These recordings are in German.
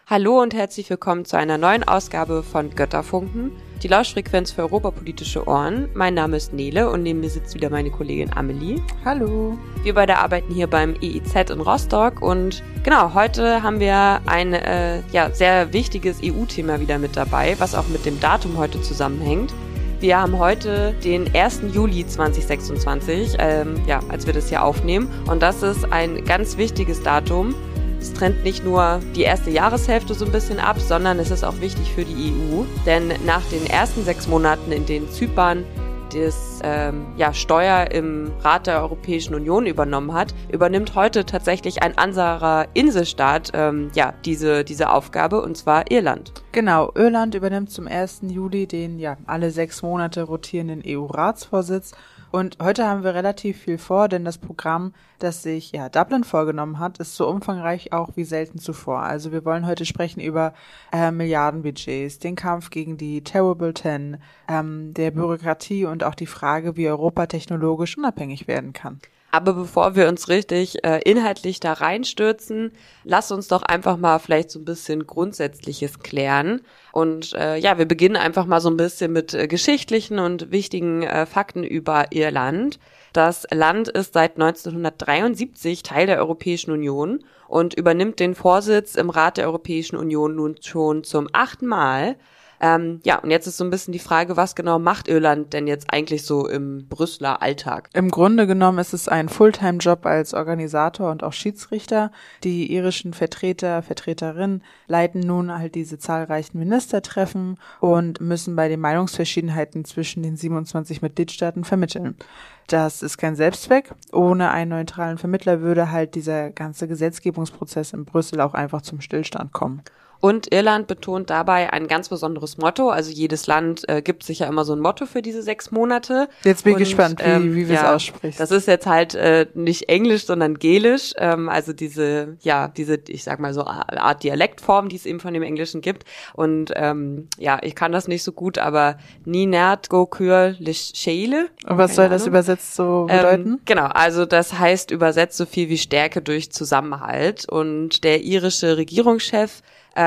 Hallo und herzlich willkommen zu einer neuen Ausgabe von Götterfunken, die Lauschfrequenz für europapolitische Ohren. Mein Name ist Nele und neben mir sitzt wieder meine Kollegin Amelie. Hallo. Wir beide arbeiten hier beim EIZ in Rostock und genau, heute haben wir ein sehr wichtiges EU-Thema wieder mit dabei, was auch mit dem Datum heute zusammenhängt. Wir haben heute den 1. Juli 2026, als wir das hier aufnehmen, und das ist ein ganz wichtiges Datum. Es trennt nicht nur die erste Jahreshälfte so ein bisschen ab, sondern es ist auch wichtig für die EU. Denn nach den ersten 6 Monaten, in denen Zypern das Steuer im Rat der Europäischen Union übernommen hat, übernimmt heute tatsächlich ein anderer Inselstaat diese Aufgabe, und zwar Irland. Genau, Irland übernimmt zum 1. Juli den alle 6 Monate rotierenden EU-Ratsvorsitz. Und heute haben wir relativ viel vor, denn das Programm, das sich Dublin vorgenommen hat, ist so umfangreich auch wie selten zuvor. Also wir wollen heute sprechen über Milliardenbudgets, den Kampf gegen die Terrible Ten, der Bürokratie und auch die Frage, wie Europa technologisch unabhängig werden kann. Aber bevor wir uns richtig inhaltlich da reinstürzen, lass uns doch einfach mal vielleicht so ein bisschen Grundsätzliches klären. Und wir beginnen einfach mal so ein bisschen mit geschichtlichen und wichtigen Fakten über Irland. Das Land ist seit 1973 Teil der Europäischen Union und übernimmt den Vorsitz im Rat der Europäischen Union nun schon zum 8. Mal. Und jetzt ist so ein bisschen die Frage, was genau macht Irland denn jetzt eigentlich so im Brüsseler Alltag? Im Grunde genommen ist es ein Fulltime-Job als Organisator und auch Schiedsrichter. Die irischen Vertreterinnen leiten nun halt diese zahlreichen Ministertreffen und müssen bei den Meinungsverschiedenheiten zwischen den 27 Mitgliedstaaten vermitteln. Das ist kein Selbstzweck. Ohne einen neutralen Vermittler würde halt dieser ganze Gesetzgebungsprozess in Brüssel auch einfach zum Stillstand kommen. Und Irland betont dabei ein ganz besonderes Motto. Also jedes Land gibt sich ja immer so ein Motto für diese 6 Monate. Jetzt bin ich gespannt, wie wir es aussprichst. Das ist jetzt halt nicht Englisch, sondern Gälisch. Also diese, ich sag mal so eine Art Dialektform, die es eben von dem Englischen gibt. Und ich kann das nicht so gut, aber Ni Nert go Kür Lichele. Und was soll das übersetzt so bedeuten? Genau, also das heißt übersetzt so viel wie Stärke durch Zusammenhalt. Und der irische Regierungschef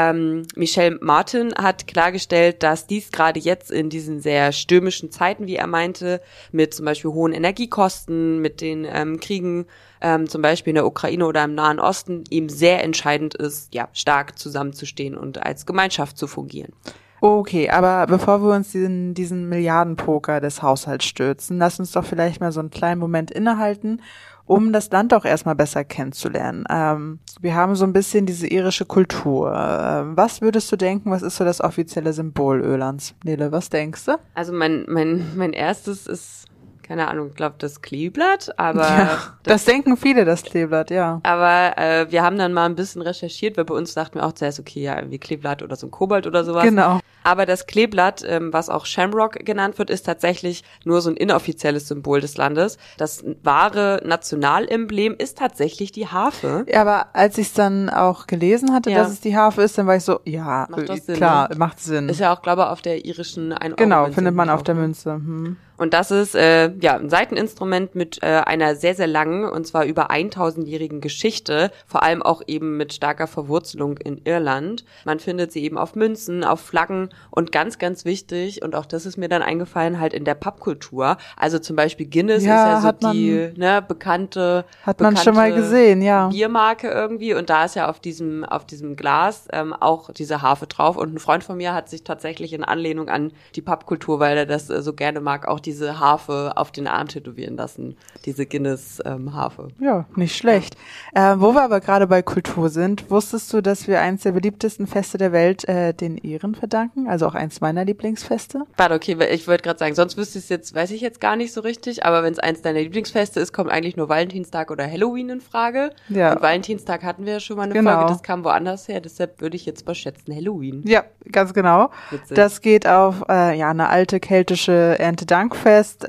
Michel Martin hat klargestellt, dass dies gerade jetzt in diesen sehr stürmischen Zeiten, wie er meinte, mit zum Beispiel hohen Energiekosten, mit den Kriegen zum Beispiel in der Ukraine oder im Nahen Osten eben sehr entscheidend ist, stark zusammenzustehen und als Gemeinschaft zu fungieren. Okay, aber bevor wir uns diesen Milliardenpoker des Haushalts stürzen, lass uns doch vielleicht mal so einen kleinen Moment innehalten, um das Land auch erstmal besser kennenzulernen. Wir haben so ein bisschen diese irische Kultur. Was würdest du denken, was ist so das offizielle Symbol Irlands? Nele, was denkst du? Also mein erstes ist, keine Ahnung, ich glaube das Kleeblatt, aber das denken viele, das Kleeblatt, ja. Aber wir haben dann mal ein bisschen recherchiert, weil bei uns dachten wir auch zuerst, okay, irgendwie Kleeblatt oder so ein Kobold oder sowas. Genau. Aber das Kleeblatt, was auch Shamrock genannt wird, ist tatsächlich nur so ein inoffizielles Symbol des Landes. Das wahre Nationalemblem ist tatsächlich die Harfe. Ja, aber als ich es dann auch gelesen hatte, dass es die Harfe ist, dann war ich so, macht Sinn, klar, macht Sinn. Ist ja auch, glaube ich, auf der irischen 1 Euro Genau, findet man auf der Münze. Und das ist ein Saiteninstrument mit einer sehr, sehr langen, und zwar über 1000-jährigen Geschichte, vor allem auch eben mit starker Verwurzelung in Irland. Man findet sie eben auf Münzen, auf Flaggen und ganz, ganz wichtig, und auch das ist mir dann eingefallen, halt in der Pubkultur. Also zum Beispiel Guinness ist ja so die bekannte schon mal gesehen, Biermarke irgendwie, und da ist ja auf diesem Glas auch diese Harfe drauf, und ein Freund von mir hat sich tatsächlich in Anlehnung an die Pubkultur, weil er das so gerne mag, auch diese Harfe auf den Arm tätowieren lassen, diese Guinness-Harfe. Ja, nicht schlecht. Wo wir aber gerade bei Kultur sind, wusstest du, dass wir eins der beliebtesten Feste der Welt den Iren verdanken? Also auch eins meiner Lieblingsfeste? Warte, okay, ich wollte gerade sagen, sonst weiß ich jetzt gar nicht so richtig, aber wenn es eins deiner Lieblingsfeste ist, kommt eigentlich nur Valentinstag oder Halloween in Frage. Ja. Und Valentinstag hatten wir ja schon mal eine Folge, das kam woanders her, deshalb würde ich jetzt mal schätzen, Halloween. Ja, ganz genau. Witzig. Das geht auf eine alte keltische Erntedankfest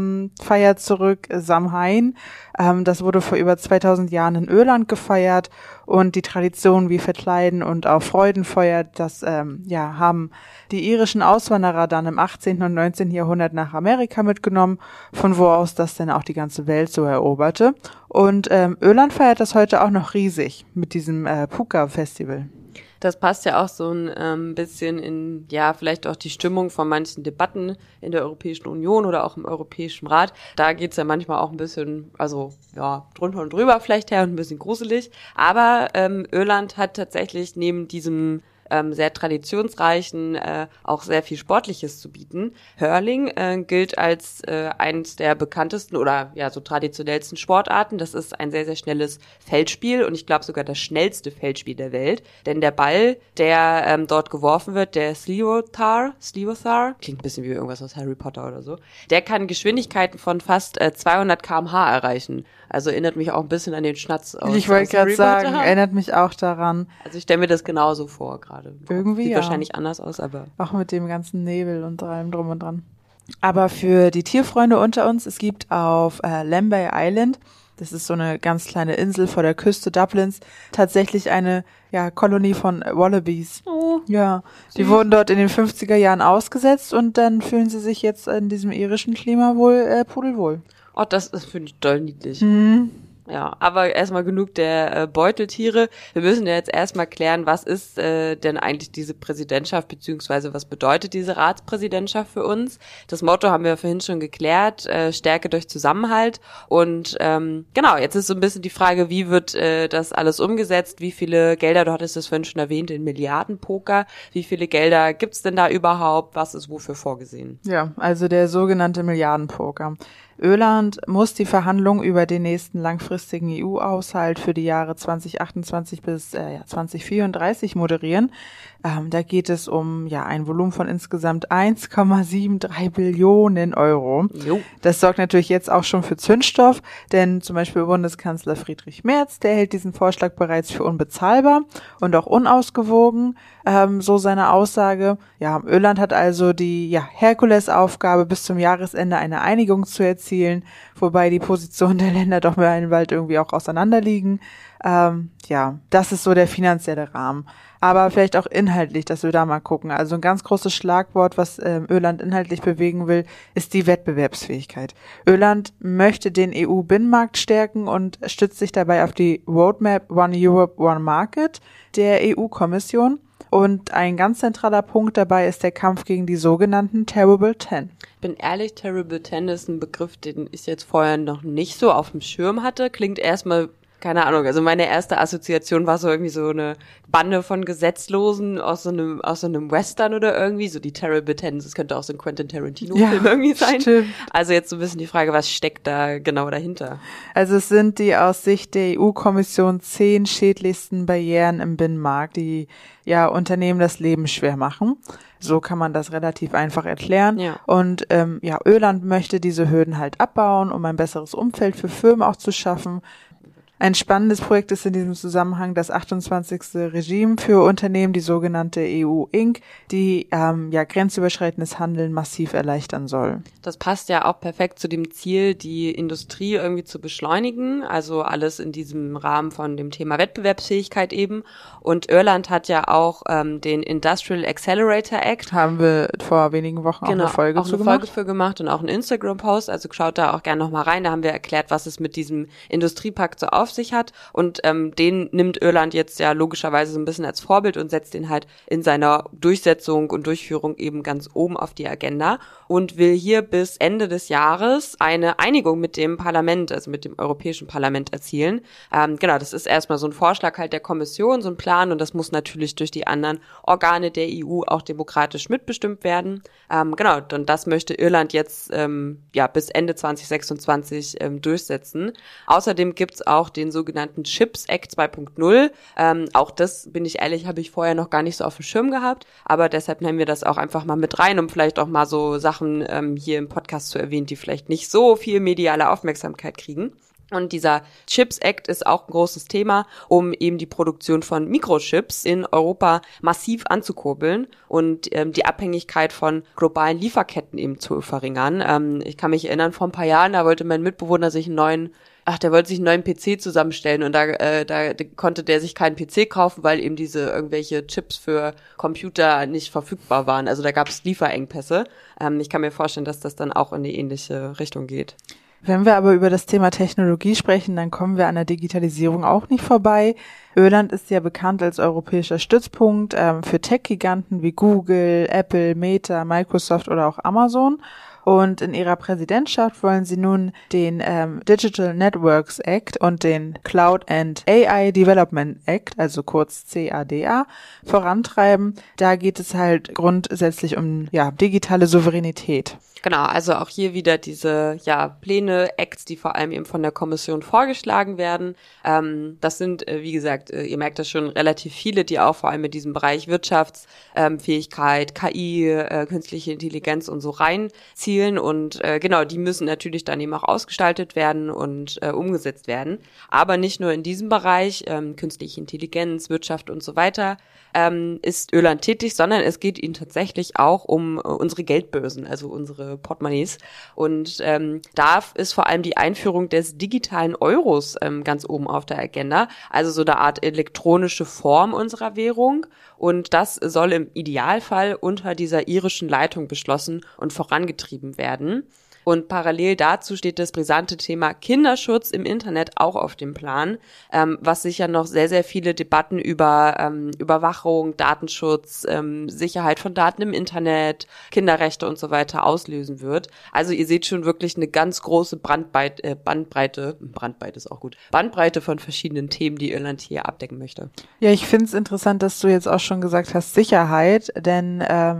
Feier zurück, Samhain. Das wurde vor über 2000 Jahren in Irland gefeiert, und die Traditionen wie Verkleiden und auch Freudenfeuer, das haben die irischen Auswanderer dann im 18. und 19. Jahrhundert nach Amerika mitgenommen, von wo aus das dann auch die ganze Welt so eroberte. Und Irland feiert das heute auch noch riesig mit diesem Puka-Festival. Das passt ja auch so ein bisschen in, ja, vielleicht auch die Stimmung von manchen Debatten in der Europäischen Union oder auch im Europäischen Rat. Da geht's ja manchmal auch ein bisschen, also ja, drunter und drüber vielleicht her und ein bisschen gruselig. Aber Irland hat tatsächlich neben diesem sehr traditionsreichen, auch sehr viel Sportliches zu bieten. Hurling gilt als eines der bekanntesten oder ja so traditionellsten Sportarten. Das ist ein sehr, sehr schnelles Feldspiel und ich glaube sogar das schnellste Feldspiel der Welt. Denn der Ball, der dort geworfen wird, der Sliotar, klingt ein bisschen wie irgendwas aus Harry Potter oder so, der kann Geschwindigkeiten von fast 200 km/h erreichen. Also erinnert mich auch ein bisschen an den Schnatz aus. Ich wollte gerade sagen, erinnert mich auch daran. Also ich stelle mir das genauso vor gerade. Irgendwie sieht ja. wahrscheinlich anders aus, aber auch mit dem ganzen Nebel und allem drum und dran. Aber für die Tierfreunde unter uns, es gibt auf Lambay Island, das ist so eine ganz kleine Insel vor der Küste Dublins, tatsächlich eine Kolonie von Wallabies. Oh, ja, süß. Die wurden dort in den 50er Jahren ausgesetzt und dann fühlen sie sich jetzt in diesem irischen Klima wohl pudelwohl. Oh, das finde ich doll niedlich. Mhm. Ja, aber erstmal genug der Beuteltiere. Wir müssen ja jetzt erstmal klären, was ist denn eigentlich diese Präsidentschaft, beziehungsweise was bedeutet diese Ratspräsidentschaft für uns? Das Motto haben wir vorhin schon geklärt, Stärke durch Zusammenhalt. Und genau, jetzt ist so ein bisschen die Frage, wie wird das alles umgesetzt? Wie viele Gelder, du hattest das vorhin schon erwähnt, in Milliardenpoker. Wie viele Gelder gibt's denn da überhaupt? Was ist wofür vorgesehen? Ja, also der sogenannte Milliardenpoker. Irland muss die Verhandlungen über den nächsten langfristigen EU-Haushalt für die Jahre 2028 bis 2034 moderieren. Da geht es um ein Volumen von insgesamt 1,73 Billionen Euro. Jo. Das sorgt natürlich jetzt auch schon für Zündstoff, denn zum Beispiel Bundeskanzler Friedrich Merz, der hält diesen Vorschlag bereits für unbezahlbar und auch unausgewogen, so seine Aussage. Ja, Irland hat also die Herkulesaufgabe, bis zum Jahresende eine Einigung zu erzielen, wobei die Positionen der Länder doch bald irgendwie auch auseinanderliegen. Das ist so der finanzielle Rahmen. Aber vielleicht auch inhaltlich, dass wir da mal gucken. Also ein ganz großes Schlagwort, was Irland inhaltlich bewegen will, ist die Wettbewerbsfähigkeit. Irland möchte den EU-Binnenmarkt stärken und stützt sich dabei auf die Roadmap One Europe, One Market der EU-Kommission. Und ein ganz zentraler Punkt dabei ist der Kampf gegen die sogenannten Terrible 10. Ich bin ehrlich, Terrible 10 ist ein Begriff, den ich jetzt vorher noch nicht so auf dem Schirm hatte. Klingt erstmal, keine Ahnung, also meine erste Assoziation war so irgendwie so eine Bande von Gesetzlosen aus so einem Western oder irgendwie, so die Terrible 10, das könnte auch so ein Quentin Tarantino-Film irgendwie sein. Stimmt. Also jetzt so ein bisschen die Frage, was steckt da genau dahinter? Also es sind die aus Sicht der EU-Kommission 10 schädlichsten Barrieren im Binnenmarkt, die Unternehmen das Leben schwer machen. So kann man das relativ einfach erklären. Ja. Und Irland möchte diese Hürden halt abbauen, um ein besseres Umfeld für Firmen auch zu schaffen. Ein spannendes Projekt ist in diesem Zusammenhang das 28. Regime für Unternehmen, die sogenannte EU Inc., die grenzüberschreitendes Handeln massiv erleichtern soll. Das passt ja auch perfekt zu dem Ziel, die Industrie irgendwie zu beschleunigen, also alles in diesem Rahmen von dem Thema Wettbewerbsfähigkeit eben. Und Irland hat ja auch den Industrial Accelerator Act. Haben wir vor wenigen Wochen auch eine Folge für gemacht und auch einen Instagram-Post, also schaut da auch gerne nochmal rein, da haben wir erklärt, was es mit diesem Industriepakt so auf sich hat und den nimmt Irland jetzt ja logischerweise so ein bisschen als Vorbild und setzt den halt in seiner Durchsetzung und Durchführung eben ganz oben auf die Agenda und will hier bis Ende des Jahres eine Einigung mit dem Parlament, also mit dem Europäischen Parlament erzielen. Genau, das ist erstmal so ein Vorschlag halt der Kommission, so ein Plan und das muss natürlich durch die anderen Organe der EU auch demokratisch mitbestimmt werden. Genau, und das möchte Irland jetzt bis Ende 2026 durchsetzen. Außerdem gibt's auch den sogenannten Chips Act 2.0. Auch das, bin ich ehrlich, habe ich vorher noch gar nicht so auf dem Schirm gehabt, aber deshalb nehmen wir das auch einfach mal mit rein, um vielleicht auch mal so Sachen hier im Podcast zu erwähnen, die vielleicht nicht so viel mediale Aufmerksamkeit kriegen. Und dieser Chips Act ist auch ein großes Thema, um eben die Produktion von Mikrochips in Europa massiv anzukurbeln und die Abhängigkeit von globalen Lieferketten eben zu verringern. Ich kann mich erinnern, vor ein paar Jahren, da wollte mein Mitbewohner sich einen neuen PC zusammenstellen und da konnte der sich keinen PC kaufen, weil eben diese irgendwelche Chips für Computer nicht verfügbar waren. Also da gab es Lieferengpässe. Ich kann mir vorstellen, dass das dann auch in die ähnliche Richtung geht. Wenn wir aber über das Thema Technologie sprechen, dann kommen wir an der Digitalisierung auch nicht vorbei. Irland ist ja bekannt als europäischer Stützpunkt für Tech-Giganten wie Google, Apple, Meta, Microsoft oder auch Amazon. Und in ihrer Präsidentschaft wollen sie nun den Digital Networks Act und den Cloud and AI Development Act, also kurz CADA, vorantreiben. Da geht es halt grundsätzlich um digitale Souveränität. Genau, also auch hier wieder diese Pläne, Acts, die vor allem eben von der Kommission vorgeschlagen werden. Das sind, wie gesagt, ihr merkt das schon, relativ viele, die auch vor allem mit diesem Bereich Wirtschaftsfähigkeit, KI, künstliche Intelligenz und so reinzielen. Und genau, die müssen natürlich dann eben auch ausgestaltet werden und umgesetzt werden. Aber nicht nur in diesem Bereich, künstliche Intelligenz, Wirtschaft und so weiter, ist Irland tätig, sondern es geht ihnen tatsächlich auch um unsere Geldbörsen, also unsere Portemonnaies. Und da ist vor allem die Einführung des digitalen Euros ganz oben auf der Agenda, also so eine Art elektronische Form unserer Währung. Und das soll im Idealfall unter dieser irischen Leitung beschlossen und vorangetrieben werden. Und parallel dazu steht das brisante Thema Kinderschutz im Internet auch auf dem Plan, was sicher noch sehr, sehr viele Debatten über Überwachung, Datenschutz, Sicherheit von Daten im Internet, Kinderrechte und so weiter auslösen wird. Also ihr seht schon wirklich eine ganz große Bandbreite ist auch gut, Bandbreite von verschiedenen Themen, die Irland hier abdecken möchte. Ja, ich finde es interessant, dass du jetzt auch schon gesagt hast, Sicherheit, denn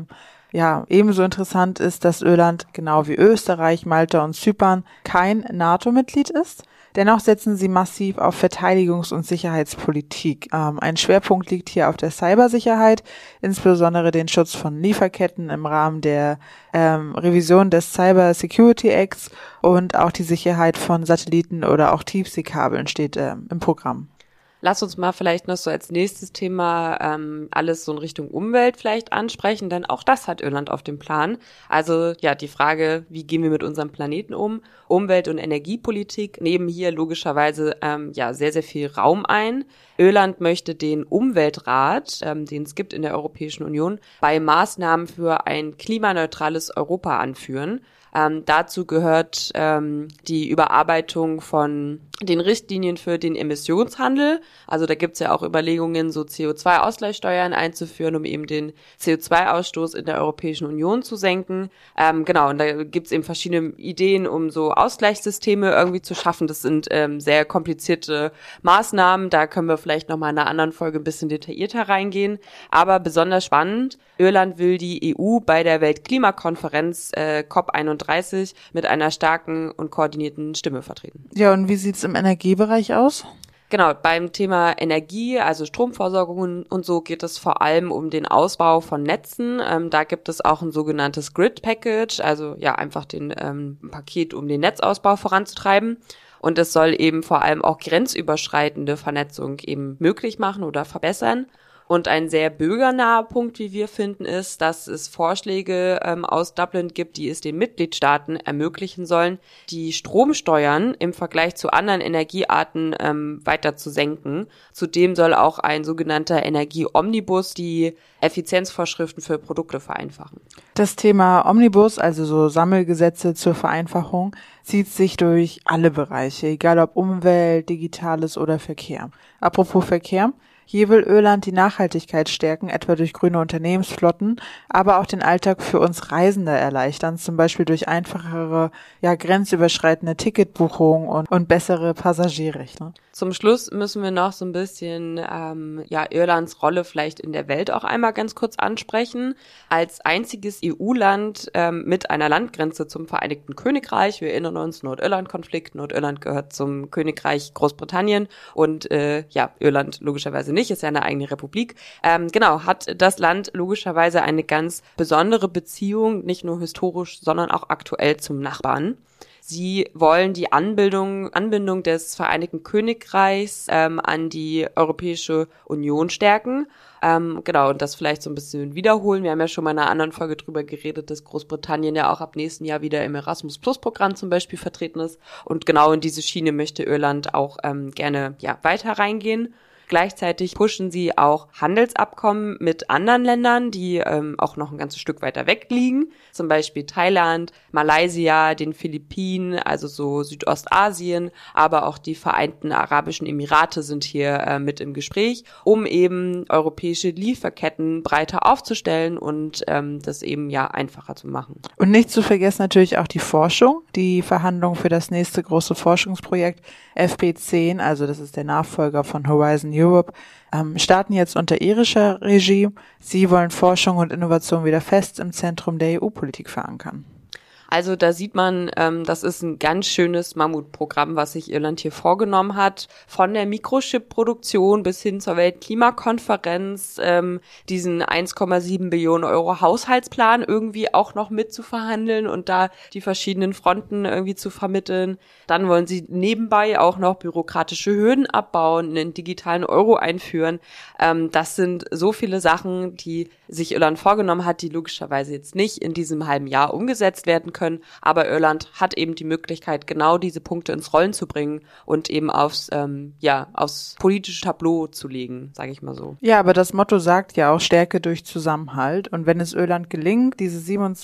ebenso interessant ist, dass Irland, genau wie Österreich, Malta und Zypern, kein NATO-Mitglied ist. Dennoch setzen sie massiv auf Verteidigungs- und Sicherheitspolitik. Ein Schwerpunkt liegt hier auf der Cybersicherheit, insbesondere den Schutz von Lieferketten im Rahmen der Revision des Cyber Security Acts und auch die Sicherheit von Satelliten oder auch Tiefseekabeln steht im Programm. Lass uns mal vielleicht noch so als nächstes Thema alles so in Richtung Umwelt vielleicht ansprechen, denn auch das hat Irland auf dem Plan. Also die Frage, wie gehen wir mit unserem Planeten um? Umwelt- und Energiepolitik nehmen hier logischerweise sehr, sehr viel Raum ein. Irland möchte den Umweltrat, den es gibt in der Europäischen Union, bei Maßnahmen für ein klimaneutrales Europa anführen. Dazu gehört die Überarbeitung von den Richtlinien für den Emissionshandel. Also da gibt's ja auch Überlegungen, so CO2-Ausgleichssteuern einzuführen, um eben den CO2-Ausstoß in der Europäischen Union zu senken. Und da gibt's eben verschiedene Ideen, um so Ausgleichssysteme irgendwie zu schaffen. Das sind sehr komplizierte Maßnahmen. Da können wir vielleicht nochmal in einer anderen Folge ein bisschen detaillierter reingehen. Aber besonders spannend, Irland will die EU bei der Weltklimakonferenz COP31 mit einer starken und koordinierten Stimme vertreten. Ja, und wie sieht's im Energiebereich aus? Genau, beim Thema Energie, also Stromversorgung und so, geht es vor allem um den Ausbau von Netzen. Da gibt es auch ein sogenanntes Grid Package, also einfach den Paket, um den Netzausbau voranzutreiben. Und es soll eben vor allem auch grenzüberschreitende Vernetzung eben möglich machen oder verbessern. Und ein sehr bürgernaher Punkt, wie wir finden, ist, dass es Vorschläge aus Dublin gibt, die es den Mitgliedstaaten ermöglichen sollen, die Stromsteuern im Vergleich zu anderen Energiearten weiter zu senken. Zudem soll auch ein sogenannter Energie-Omnibus die Effizienzvorschriften für Produkte vereinfachen. Das Thema Omnibus, also so Sammelgesetze zur Vereinfachung, zieht sich durch alle Bereiche, egal ob Umwelt, Digitales oder Verkehr. Apropos Verkehr. Hier will Irland die Nachhaltigkeit stärken, etwa durch grüne Unternehmensflotten, aber auch den Alltag für uns Reisende erleichtern, zum Beispiel durch einfachere, grenzüberschreitende Ticketbuchungen und bessere Passagierrechte. Zum Schluss müssen wir noch so ein bisschen Irlands Rolle vielleicht in der Welt auch einmal ganz kurz ansprechen. Als einziges EU-Land mit einer Landgrenze zum Vereinigten Königreich, wir erinnern uns, Nordirland-Konflikt, Nordirland gehört zum Königreich Großbritannien und Irland logischerweise nicht, ist ja eine eigene Republik. Hat das Land logischerweise eine ganz besondere Beziehung, nicht nur historisch, sondern auch aktuell zum Nachbarn. Sie wollen die Anbindung des Vereinigten Königreichs an die Europäische Union stärken. Und das vielleicht so ein bisschen wiederholen. Wir haben ja schon mal in einer anderen Folge drüber geredet, dass Großbritannien ja auch ab nächsten Jahr wieder im Erasmus-Plus-Programm zum Beispiel vertreten ist. Und genau in diese Schiene möchte Irland auch gerne weiter reingehen. Gleichzeitig pushen sie auch Handelsabkommen mit anderen Ländern, die auch noch ein ganzes Stück weiter weg liegen. Zum Beispiel Thailand, Malaysia, den Philippinen, also so Südostasien, aber auch die Vereinten Arabischen Emirate sind hier mit im Gespräch, um eben europäische Lieferketten breiter aufzustellen und das eben ja einfacher zu machen. Und nicht zu vergessen natürlich auch die Forschung, die Verhandlungen für das nächste große Forschungsprojekt FP10, also das ist der Nachfolger von Horizon Europe, starten jetzt unter irischer Regie. Sie wollen Forschung und Innovation wieder fest im Zentrum der EU-Politik verankern. Also da sieht man, das ist ein ganz schönes Mammutprogramm, was sich Irland hier vorgenommen hat. Von der Mikrochip-Produktion bis hin zur Weltklimakonferenz, diesen 1,7 Billionen Euro Haushaltsplan irgendwie auch noch mitzuverhandeln und da die verschiedenen Fronten irgendwie zu vermitteln. Dann wollen sie nebenbei auch noch bürokratische Hürden abbauen, einen digitalen Euro einführen. Das sind so viele Sachen, die sich Irland vorgenommen hat, die logischerweise jetzt nicht in diesem halben Jahr umgesetzt werden können. Aber Irland hat eben die Möglichkeit, genau diese Punkte ins Rollen zu bringen und eben aufs politische Tableau zu legen, sage ich mal so. Ja, aber das Motto sagt ja auch Stärke durch Zusammenhalt. Und wenn es Irland gelingt, diese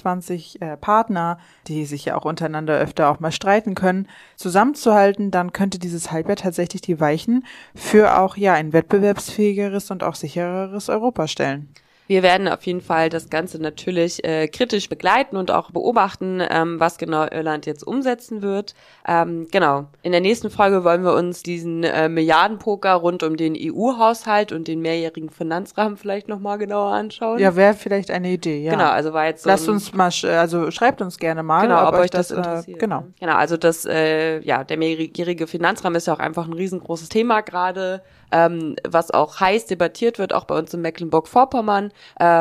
27 Partner, die sich ja auch untereinander öfter auch mal streiten können, zusammenzuhalten, dann könnte dieses Halbjahr tatsächlich die Weichen für auch ein wettbewerbsfähigeres und auch sichereres Europa stellen. Wir werden auf jeden Fall das Ganze natürlich kritisch begleiten und auch beobachten, was genau Irland jetzt umsetzen wird. Genau. In der nächsten Folge wollen wir uns diesen Milliardenpoker rund um den EU-Haushalt und den mehrjährigen Finanzrahmen vielleicht nochmal genauer anschauen. Ja, wäre vielleicht eine Idee, ja. Genau, also war jetzt so. Lasst uns mal, schreibt uns gerne mal, genau, ob euch das interessiert. Genau, also das, der mehrjährige Finanzrahmen ist ja auch einfach ein riesengroßes Thema gerade, was auch heiß debattiert wird, auch bei uns in Mecklenburg-Vorpommern.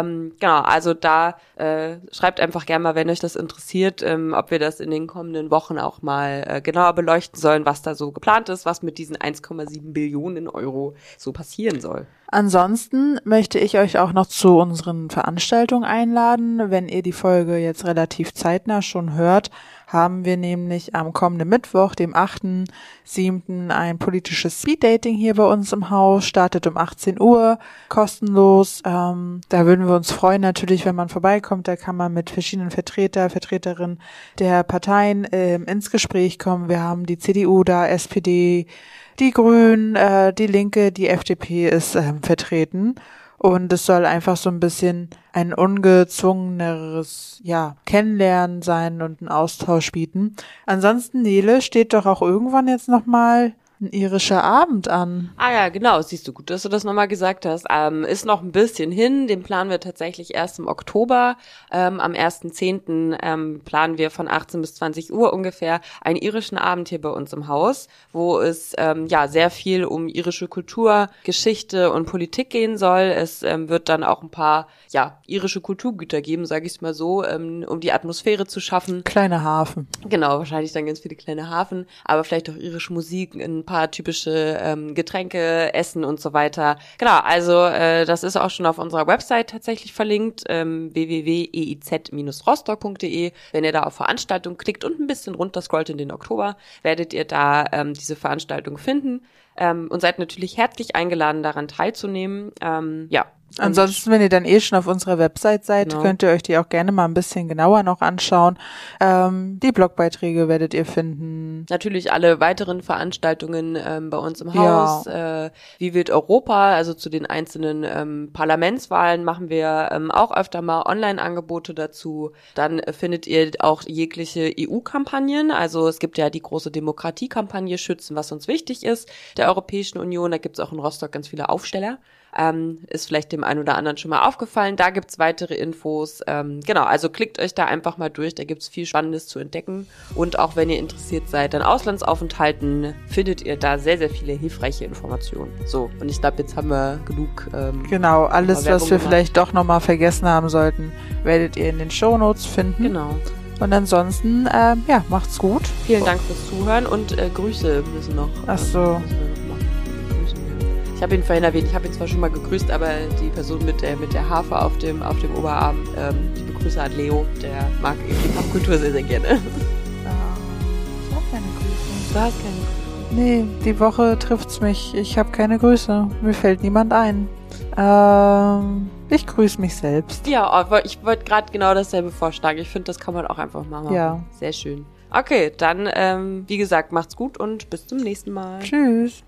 Also da schreibt einfach gerne mal, wenn euch das interessiert, ob wir das in den kommenden Wochen auch mal genauer beleuchten sollen, was da so geplant ist, was mit diesen 1,7 Billionen Euro so passieren soll. Ansonsten möchte ich euch auch noch zu unseren Veranstaltungen einladen. Wenn ihr die Folge jetzt relativ zeitnah schon hört, haben wir nämlich am kommenden Mittwoch, dem 8.7. ein politisches Speeddating hier bei uns im Haus, startet um 18 Uhr, kostenlos. Da würden wir uns freuen natürlich, wenn man vorbeikommt. Da kann man mit verschiedenen Vertreterinnen der Parteien ins Gespräch kommen. Wir haben die CDU da, SPD, die Grünen, die Linke, die FDP ist vertreten. Und es soll einfach so ein bisschen ein ungezwungeneres, Kennenlernen sein und einen Austausch bieten. Ansonsten, Nele, steht doch auch irgendwann jetzt nochmal ein irischer Abend an. Ah ja, genau, siehst du, gut, dass du das nochmal gesagt hast. Ist noch ein bisschen hin, den planen wir tatsächlich erst im Oktober. Am 1.10. Planen wir von 18 bis 20 Uhr ungefähr einen irischen Abend hier bei uns im Haus, wo es sehr viel um irische Kultur, Geschichte und Politik gehen soll. Es wird dann auch ein paar irische Kulturgüter geben, sage ich es mal so, um die Atmosphäre zu schaffen. Kleine Hafen. Genau, wahrscheinlich dann ganz viele kleine Hafen, aber vielleicht auch irische Musik, ein paar typische Getränke, Essen und so weiter. Genau, also das ist auch schon auf unserer Website tatsächlich verlinkt, www.eiz-rostock.de. Wenn ihr da auf Veranstaltung klickt und ein bisschen runter scrollt in den Oktober, werdet ihr da diese Veranstaltung finden und seid natürlich herzlich eingeladen, daran teilzunehmen. Ansonsten, wenn ihr dann schon auf unserer Website seid, könnt ihr euch die auch gerne mal ein bisschen genauer noch anschauen. Die Blogbeiträge werdet ihr finden. Natürlich alle weiteren Veranstaltungen bei uns im Haus. Wie wird Europa, also zu den einzelnen Parlamentswahlen machen wir auch öfter mal Online-Angebote dazu. Dann findet ihr auch jegliche EU-Kampagnen. Also es gibt ja die große Demokratiekampagne Schützen, was uns wichtig ist, der Europäischen Union. Da gibt es auch in Rostock ganz viele Aufsteller. Ist vielleicht dem einen oder anderen schon mal aufgefallen. Da gibt's weitere Infos. Also klickt euch da einfach mal durch. Da gibt's viel Spannendes zu entdecken. Und auch wenn ihr interessiert seid an Auslandsaufenthalten, findet ihr da sehr, sehr viele hilfreiche Informationen. So, und ich glaube, jetzt haben wir genug genau, alles, was wir vielleicht doch nochmal vergessen haben sollten, werdet ihr in den Shownotes finden. Genau. Und ansonsten, macht's gut. Vielen Dank fürs Zuhören und Grüße müssen noch. Ach so. Ich habe ihn vorhin erwähnt, ich habe ihn zwar schon mal gegrüßt, aber die Person mit der Harfe auf dem Oberarm, liebe Grüße an Leo, der mag die Popkultur sehr, sehr gerne. Ich habe keine Grüße. Du hast keine Grüße. Nee, die Woche trifft's mich. Ich habe keine Grüße. Mir fällt niemand ein. Ich grüße mich selbst. Ja, ich wollte gerade genau dasselbe vorschlagen. Ich finde, das kann man auch einfach mal machen. Ja. Sehr schön. Okay, dann, wie gesagt, macht's gut und bis zum nächsten Mal. Tschüss.